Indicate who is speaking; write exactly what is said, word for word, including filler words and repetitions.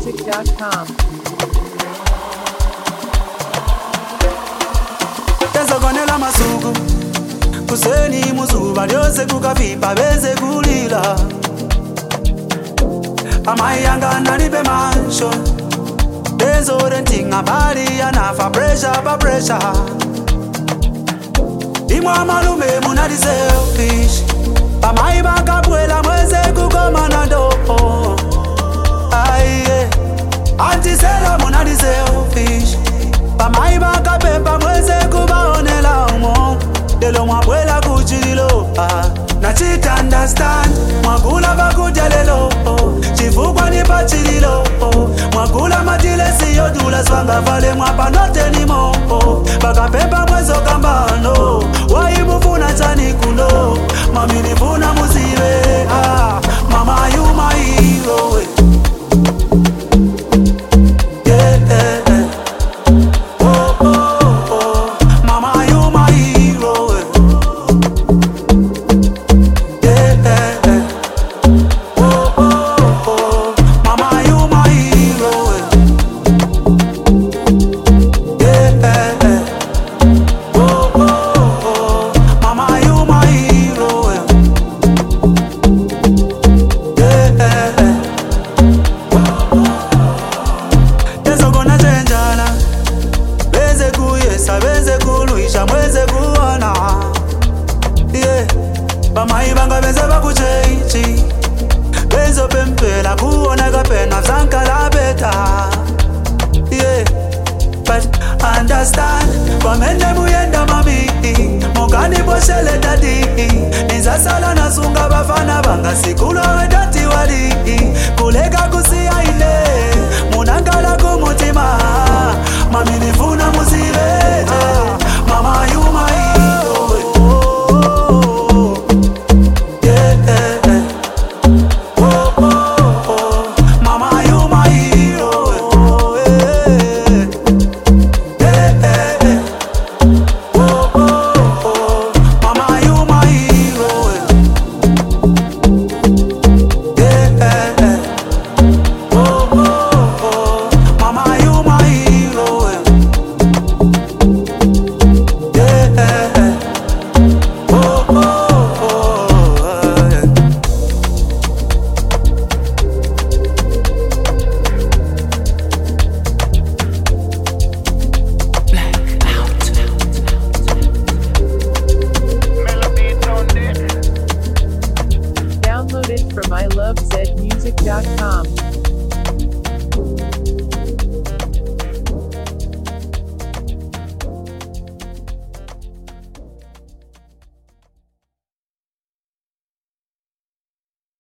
Speaker 1: music dot com.
Speaker 2: Tezogonela masuku kuseni muzuba lyose kukavipa beze kulila amayanga nalibe mansho Benzo renting a body anafa pressure pa pressure Imwa malume munadi selfish Pamaiba kapwela mweze kukoma na dopo Aye Antisela munadi selfish Pamaiba kapepa mweze kubaonela umo Delo mwabwela kuchililo Na chita understand Mwagula bakujalelo Chifukwa nipa chililo Mwagula matile siyo dula swanga vale mwapa note ni mo Baka pepa mwezo kambano Waimufuna chani kundo Mami nifuna muziwe ah, Mama you my hero Yeah, yeah, yeah. Oh, oh, oh. Mama you my hero Yeah, yeah, yeah. Oh, oh, oh. Mama you my hero Yeah, yeah, yeah. Oh, oh, oh. Mama you my hero Yeah, yeah, yeah. Tezogona chenjana Beze kuyesa, beze kuluisha, mweze kuwana Yeah Bamaibanga beze bakuchechi Bezo pempela kuona kapena zankala beta Yeah But understand Kwamende muyenda mami Mokani poshele dadi Nizasala nasunga bafana banga Sikulo wedati wali Kulega kusia ile Munangala kumutima Mami nifuna muzive